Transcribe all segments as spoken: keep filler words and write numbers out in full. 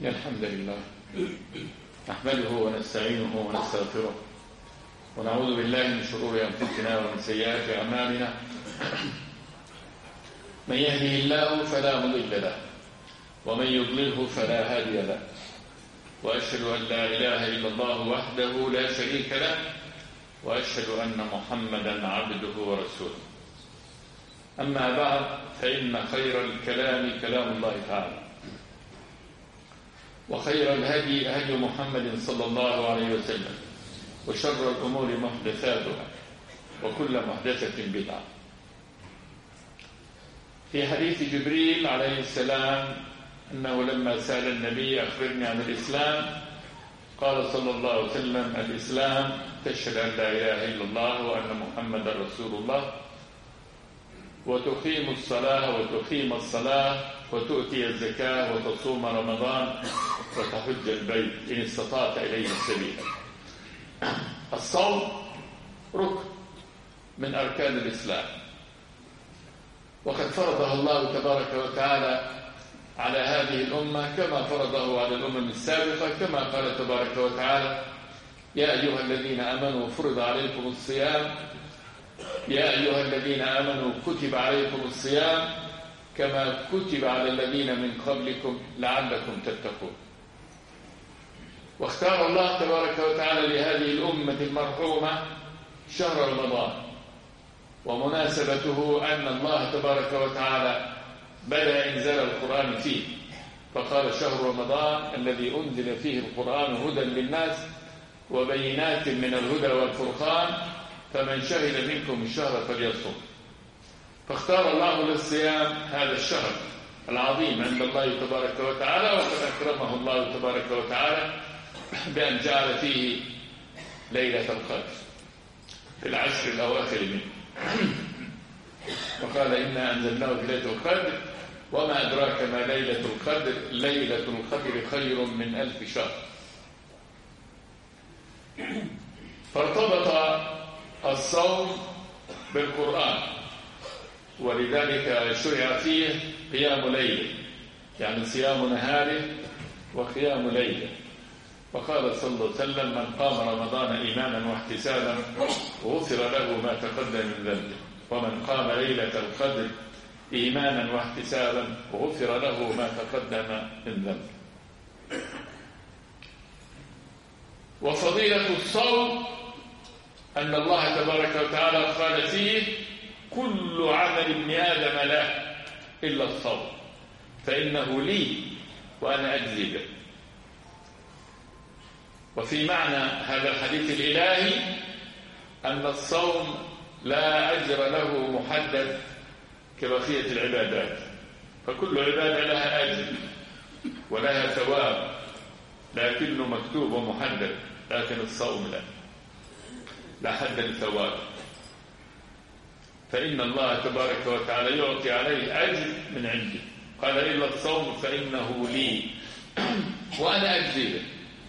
إن الحمد لله نحمده ونستعينه ونستغفره ونعوذ بالله من شرور أنفسنا ومن سيئات أعمالنا. من يهده الله فلا مضل له ومن يضلله فلا هادي له، وأشهد أن لا إله إلا الله وحده لا شريك له، وأشهد أن محمدا عبده ورسوله. أما بعد، فإن خير الكلام كلام الله تعالى، وخير الهدي هدي محمد صلى الله عليه وسلم، وشر الأمور محدثاتها، وكل محدثة بدعة. في حديث جبريل عليه السلام أنه لما سأل النبي أخبرني عن الإسلام، قال صلى الله عليه وسلم: الإسلام تشهد أن لا إله إلا الله وأن محمدا رسول الله، وتقيم الصلاة وتقيم الصلاة وتؤتي الزكاة وتصوم رمضان وتحج البيت إن استطعت إليه سبيلا. الصوم ركن من أركان الإسلام، وقد فرضها الله تبارك وتعالى على هذه الأمة كما فرضه على الأمم السابقة، كما قال تبارك وتعالى: يا أيها الذين آمنوا فرض عليكم الصيام يا أيها الذين آمنوا كتب عليكم الصيام كما كتب على الذين من قبلكم لعلكم تتقون. واختار الله تبارك وتعالى لهذه الأمة المرحومة شهر رمضان، ومناسبته أن الله تبارك وتعالى بدأ إنزال القرآن فيه، فقال: شهر رمضان الذي أنزل فيه القرآن هدى للناس وبينات من الهدى والفرقان فمن شهد منكم الشهر فليصم. فاختار الله للصيام هذا الشهر العظيم عند الله تبارك وتعالى، وقد أكرمه الله تبارك وتعالى بأن جعل فيه ليلة القدر في العشر الأواخر منه، وقال: إنا أنزلناه في ليلة القدر وما أدراك ما ليلة القدر ليلة القدر خير من ألف شهر. فارتبط الصوم بالقرآن، ولذلك شرع فيه قيام ليله، يعني صيام نهاره وقيام ليله. وقال صلى الله عليه وسلم: من قام رمضان إيمانا واحتسابا غفر له ما تقدم من ذنبه، ومن قام ليلة القدر إيمانا واحتسابا غفر له ما تقدم من ذنبه. وفضيلة الصوم أن الله تبارك وتعالى قال فيه: كل عمل ابن آدم له إلا الصوم فإنه لي وأنا أجزي به. وفي معنى هذا الحديث الإلهي أن الصوم لا أجر له محدد كبقية العبادات، فكل عبادة لها أجر ولها ثواب، لكنه مكتوب ومحدد، لكن الصوم لا لا حد للثواب، فإن الله تبارك وتعالى يعطي عليه أجر من عنده. قال: إلا الصوم فإنه لي وأنا أجزي به،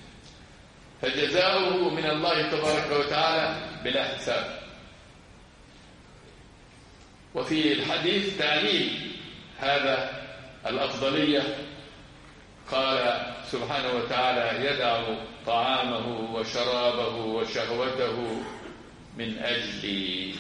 فجزاؤه من الله تبارك وتعالى بلا حساب. وفي الحديث تعليل هذا الأفضلية، قال سبحانه وتعالى: يدع طعامه وشرابه وشهوته من أجلي.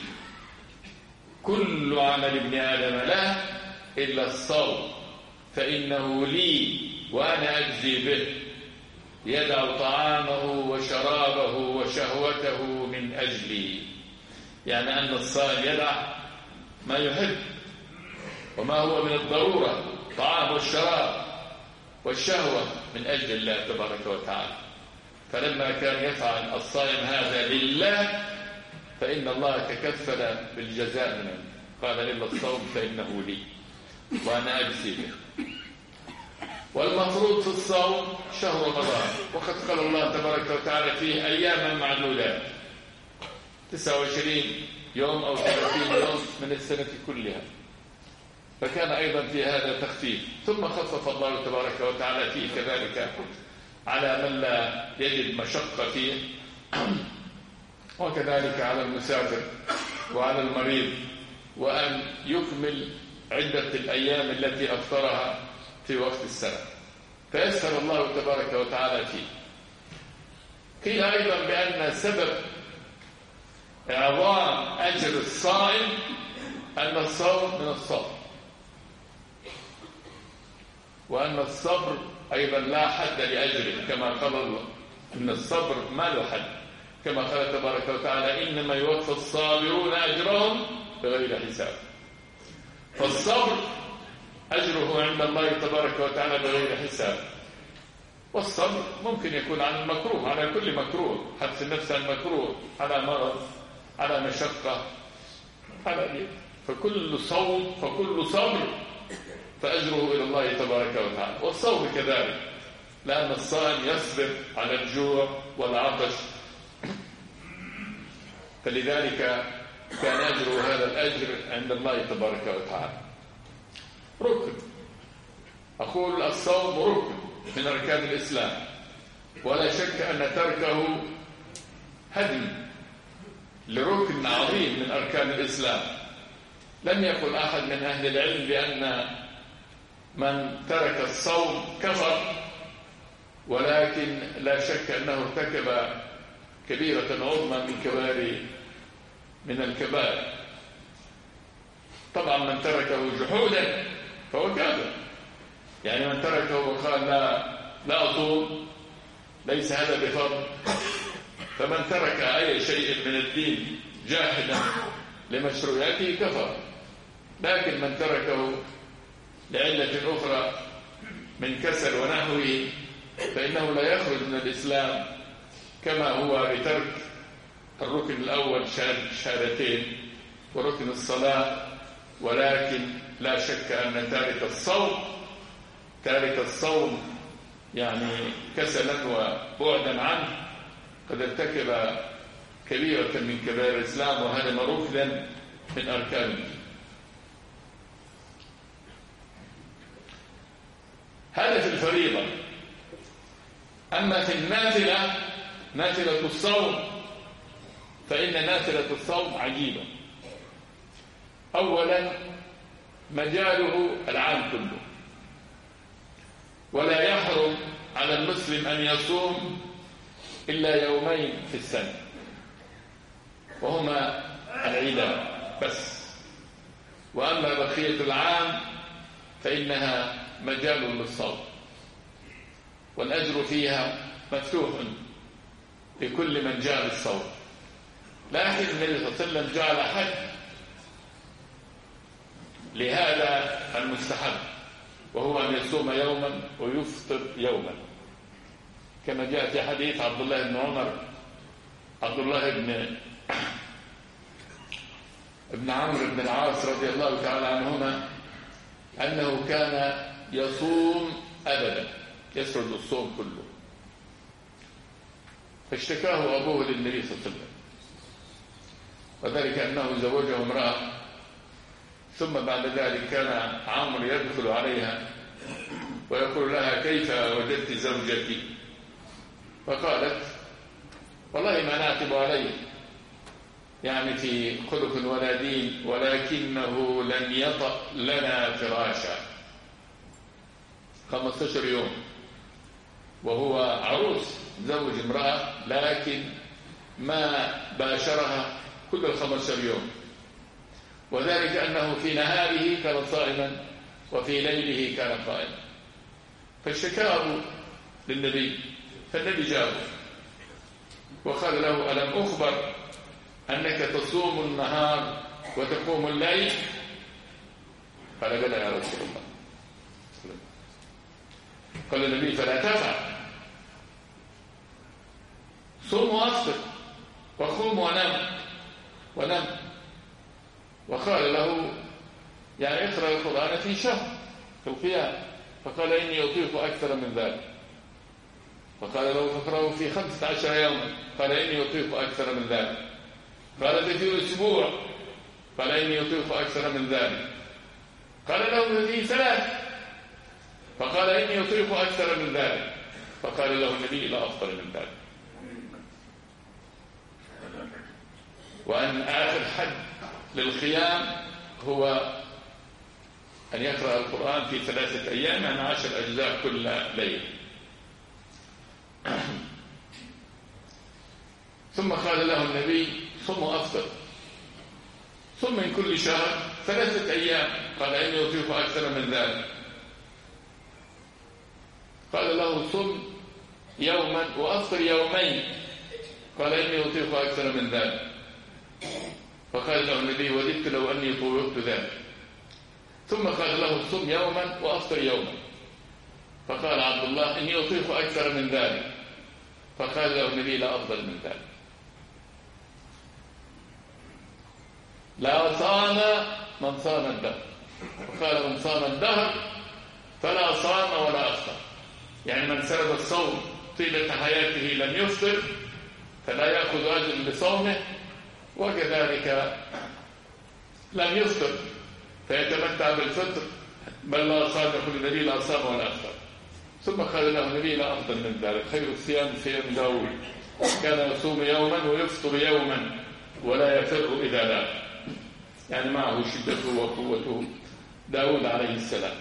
كل عمل ابن آدم له إلا الصوم فإنه لي وأنا أجزي به. يدع طعامه وشرابه وشهوته من أجلي، يعني أن الصائم يدع ما يحب وما هو من الضرورة، طعام والشراب والشهوة، من أجل الله تبارك وتعالى. فلما كان يفعل الصائم هذا لله فإن الله تكفل بالجزاء منه. قال: إلا الصوم فإنه لي وأنا أجزي به. والمفروض في الصوم شهر رمضان، وقد قال الله تبارك وتعالى فيه: أياما معدودات، تسعة وعشرين يوم أو ثلاثين يوم من السنة كلها، فكان أيضا في هذا تخفيف. ثم خفف الله تبارك وتعالى فيه كذلك على من لا يجد مشقة فيه، وكذلك على المسافر وعلى المريض، وأن يكمل عدة الأيام التي أفطرها في وقت السنة. فيسر الله تبارك وتعالى فيه. قيل أيضا بأن سبب إعظام أجر الصائم أن الصوم من الصبر، وأن الصبر أيضا لا حد لأجره، كما قال الله أن الصبر ما له حد، كما قال تبارك وتعالى إنما يوفى الصابرون أجرهم بغير حساب. فالصبر أجره عند الله تبارك وتعالى بغير حساب. والصبر ممكن يكون على المكروه، على كل مكروه، حبس النفس عن المكروه، على مرض، على مشقة، على دي. فكل صوم فكل صبر فأجره إلى الله تبارك وتعالى. والصوم كذلك، لأن الصائم يصبر على الجوع والعطش، فلذلك كان أجره هذا الأجر عند الله تبارك وتعالى. ركن، أقول الصوم ركن من أركان الإسلام، ولا شك أن تركه هدم لركن عظيم من أركان الإسلام. لم يقل أحد من أهل العلم بأن من ترك الصوم كفر، ولكن لا شك أنه ارتكب كبيرة عظمى من كبار من الكبائر. طبعا من تركه جحودا فهو كافر، يعني من تركه وقال لا لا أصوم ليس هذا بفضل. فمن ترك أي شيء من الدين جاحدا لمشروعيته كفر، لكن من تركه لعلة أخرى من كسل ونحوه فإنه لا يخرج من الإسلام، كما هو بترك الركن الأول شهادتين وركن الصلاة. ولكن لا شك أن تارك الصوم تارك الصوم يعني كسلا وبعدا عنه قد ارتكب كبيرة من كبائر الإسلام، وهدم ركنا من أركان الدين. هذا في الفريضة. أما في النافلة، نافلة الصوم، فإن نافلة الصوم عجيبة. أولا مجاله العام كله، ولا يحرم على المسلم أن يصوم إلا يومين في السنة، وهما العيدان بس. وأما بقية العام فإنها مجال للصوم، والأجر فيها مفتوح لكل من جاء بالصوم. لكن النبي صلى الله عليه وسلم جعل حد لهذا المستحب، وهو أن يصوم يوما ويفطر يوما، كما جاء في حديث عبد الله بن عمر عبد الله بن ابن عمرو بن العاص رضي الله تعالى عنهما أنه كان يصوم أبدا، يسرد الصوم كله. فاشتكاه أبوه للنبي صلى الله عليه وسلم، وذلك أنه زوجه امرأة، ثم بعد ذلك كان عمرو يدخل عليها ويقول لها كيف وجدت زوجك؟ فقالت والله ما نعتب عليه، يعني في خلق ولا دين، ولكنه لم يطأ لنا فراشا. خمسة عشر يوم وهو عروس زوج امرأة، لكن ما باشرها كل الخمسة عشر يوم، وذلك أنه في نهاره كان صائما وفي ليله كان قائما. فاشتكاه للنبي، فالنبي جابه وقال له ألم أخبر أنك تصوم النهار وتقوم الليل؟ قال بلى يا رسول الله. قال النبي فلا تفعل، صوم وافطر وقوم ونم ونم. وقال له يعني اقرأ القرآن في شهر في القيام، فقال إني أطيق أكثر من ذلك. فقال له فاقرأه في خمسة عشر يوما، قال إني أطيق أكثر من ذلك. قال في أسبوع، قال إني أطيق أكثر من ذلك. قال له في ثلاث، فقال إني أطيق أكثر من ذلك. فقال له النبي لا أفضل من ذلك. وأن آخر حد للقيام هو أن يقرأ القرآن في ثلاثة أيام يعني عشر أجزاء كل ليلة. ثم قال له النبي صم أفطر، صم من كل شهر ثلاثة أيام. قال إني أطيق أكثر من ذلك. قال له صم يوما وأفطر يومين. قال إني أطيق أكثر من ذلك. فقال له النبي وددت لو أني طوقت ذلك. ثم قال له صم يوما وأفطر يوما. فقال عبد الله إني أطيق أكثر من ذلك. فقال له النبي لا أفضل من ذلك. لا صام من صام الدهر. وقال من صام الدهر فلا صام ولا أفطر، يعني من سرد الصوم طيلة حياته لم يفطر فلا يأخذ أجر بصومه، وكذلك لم يفطر فيتمتع بالفطر، بل لا صام. يقول النبي لا صام ولا أفطر. ثم قال له النبي لا أفضل من ذلك. خير الصيام صيام داود، كان يصوم يوما ويفطر يوما ولا يفر إذا لا، يعني معه شدته وقوته داود عليه السلام.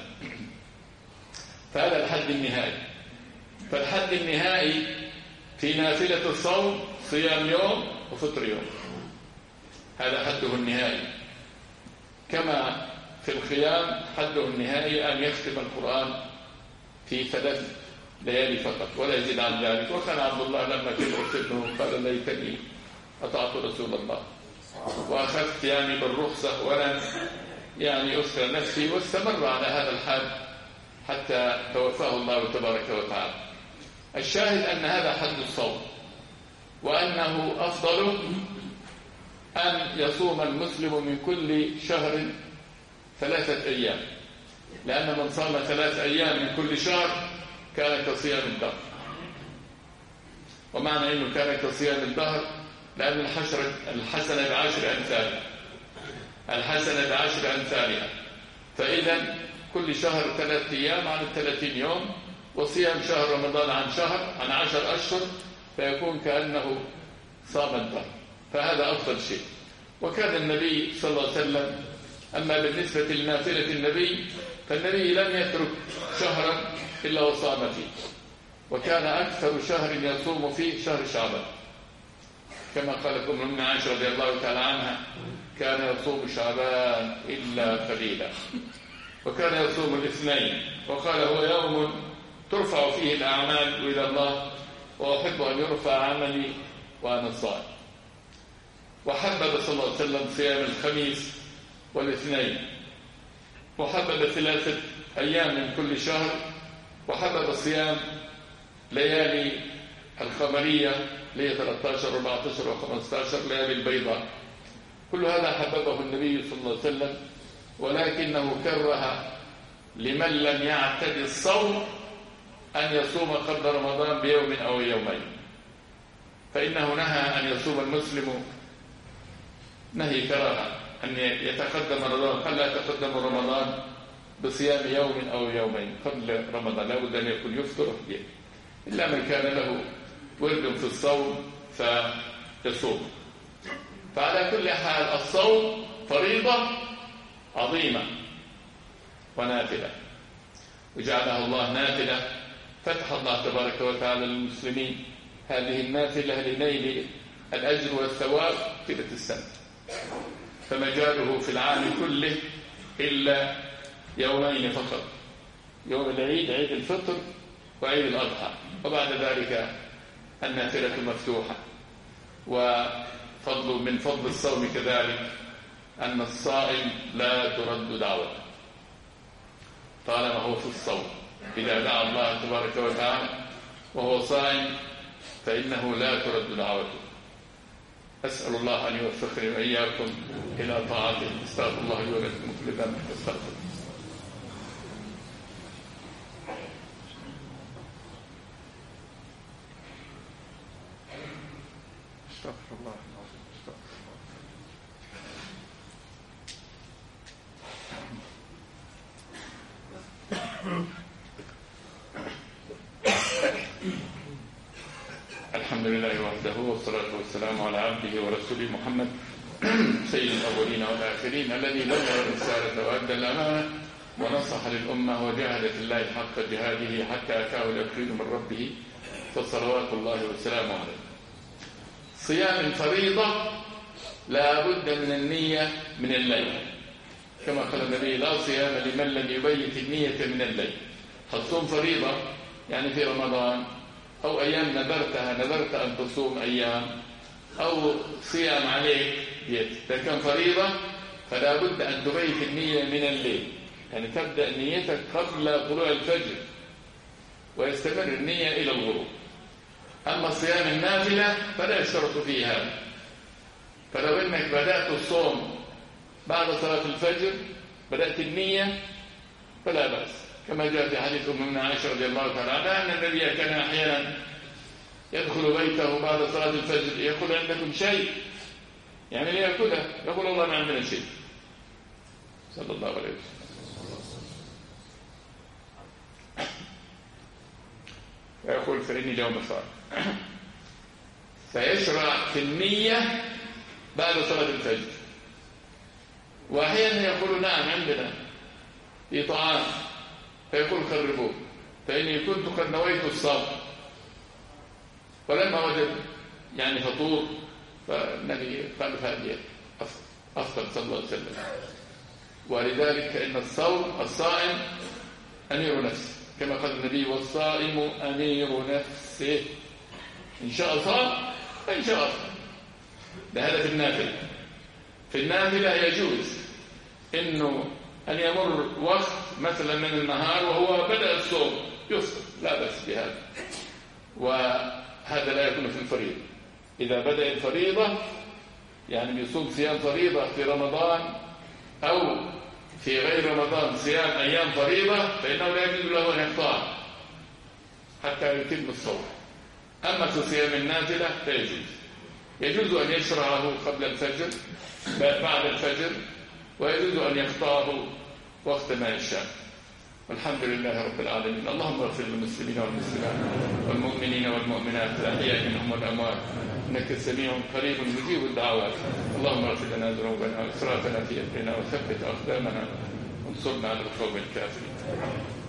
فهذا الحد النهائي. فالحد النهائي في نافلة الصوم صيام يوم وفطر يوم، هذا حده النهائي. كما في القيام حده النهائي أن يختم القرآن في ثلاث ليالي فقط ولا يزيد عن ذلك. وكان عبد الله لما كبر سنه قال ليتني أطعت رسول الله وأخذت يعني بالرخصة ولم يعني أسر نفسي، واستمر على هذا الحال حتى توفاه الله تبارك وتعالى. الشاهد أن هذا حد الصوم، وأنه أفضل أن يصوم المسلم من كل شهر ثلاثة أيام، لأن من صام ثلاث أيام من كل شهر كان كصيام الدهر. ومعنى أنه كان كصيام الدهر لأن الحشرة الحسنة بعشر أمثالها، الحسنة بعشر أمثالها. فإذا كل شهر ثلاثة أيام عن الثلاثين يوم، وصيام شهر رمضان عن شهر عن عشر أشهر، فيكون كأنه صام الدهر. فهذا أفضل شيء. وكان النبي صلى الله عليه وسلم أما بالنسبة لنافلة النبي فالنبي لم يترك شهرا إلا وصام فيه، وكان أكثر شهر يصوم فيه شهر شعبان، كما قالت أم عائشة رضي الله تعالى عنها كان يصوم شعبان إلا قليلا، وكان يصوم الاثنين، وقال هو يوم ترفع فيه الأعمال إلى الله وأحب أن يرفع عملي وأنا صائم. وحبب صلى الله عليه وسلم صيام الخميس والاثنين، وحبب ثلاثة أيام من كل شهر، وحبب صيام ليالي القمرية ليلة ثلاثة عشر أربعة عشر وخمسة عشر ليالي البيضاء. كل هذا حببه النبي صلى الله عليه وسلم، ولكنه كره لمن لم يعتد الصوم أن يصوم قبل رمضان بيوم أو يومين، فإنه نهى أن يصوم المسلم نهي كراهة أن يتقدم رمضان، قال لا يتقدم رمضان بصيام يوم أو يومين قبل رمضان، لا بد أن يكون يفطر إلا من كان له ورد في الصوم فيصوم. فعلى كل حال الصوم فريضة عظيمة ونافلة، وجعلها الله نافلة، فتح الله تبارك وتعالى للمسلمين هذه النافلة لنيل الأجر والثواب طيلة السنة، فمجاله في العام كله إلا يومين فقط، يوم العيد عيد الفطر وعيد الأضحى، وبعد ذلك النافلة مفتوحة. وفضل من فضل الصوم كذلك أن الصائم لا ترد دعوته طالما هو في الصوم، إذا دعا الله تبارك وتعالى وهو صائم فإنه لا ترد دعوته. أسأل الله أن يوفقني وإياكم إلى طاعته. استغفر الله لي ولكم كل ذنب فاستغفروه. استغفر الله العظيم. الحمد لله وحده، والصلاة والسلام على عبده ورسوله محمد سيد الأولين والآخرين، الذي بلغ الرسالة وأدى الأمانة ونصح للأمة وجاهد في الله حق جهاده حتى أتاه اليقين من ربه، فصلوات الله وسلامه عليه. صيام الفريضة لا بد من النية من الليل، كما قال النبي: لا صيام لمن لم يبيت النية من الليل. هتصوم فريضة يعني في رمضان أو أيام نذرتها، نذرت أن تصوم أيام أو صيام عليك ديت، إذا كان فريضة فلا بد أن تبيت النية من الليل، يعني تبدأ نيتك قبل طلوع الفجر ويستمر النية إلى الغروب. أما صيام النافلة فلا يشترط فيه هذا، فلو أنك بدأت الصوم بعد صلاة الفجر بدأت النية فلا بأس، كما جاء في حديث أمنا عائشة رضي الله تعالى عنها أن النبي كان أحيانا يدخل بيته بعد صلاة الفجر يقول: عندكم شيء؟ يعني ليأكله، يقول: والله ما عندنا شيء، صلى الله عليه وسلم. ويقول: فإني اليوم صائم. فيشرع في النية بعد صلاة الفجر. وأحيانا يقول: نعم عندنا في طعام، فيقول: خربوه، فإني كنت قد نويت الصوم، ولما وجد يعني فطور فالنبي قال: فهذه أفطر صلى الله عليه وسلم. ولذلك فإن الصوم الصائم أمير نفسه، كما قال النبي: والصائم أمير نفسه، إن شاء صام وإن شاء أفطر. هذا في النافلة. في النافلة يجوز إنه أن يمر وقت مثلا من النهار وهو بدأ الصوم يفطر، لا بأس بهذا، وهذا لا يكون في الفريضة. إذا بدأ الفريضة يعني يصوم صيام فريضة في رمضان أو في غير رمضان صيام أيام فريضة، فإنه لا يجوز له أن يقطع حتى يتم الصوم. أما في صيام النافلة فيجوز، يجوز أن يشرعه قبل الفجر بعد الفجر، ويجوز أن يقطعه وقت ما يشاء. والحمد لله رب العالمين. اللهم اغفر للمسلمين والمسلمات والمؤمنين والمؤمنات الأحياء منهم والأموات، إنك سميع قريب مجيب الدعوات. اللهم اغفر لنا ذنوبنا وإسرافنا في أمرنا وثبت أقدامنا وانصرنا على القوم الكافرين.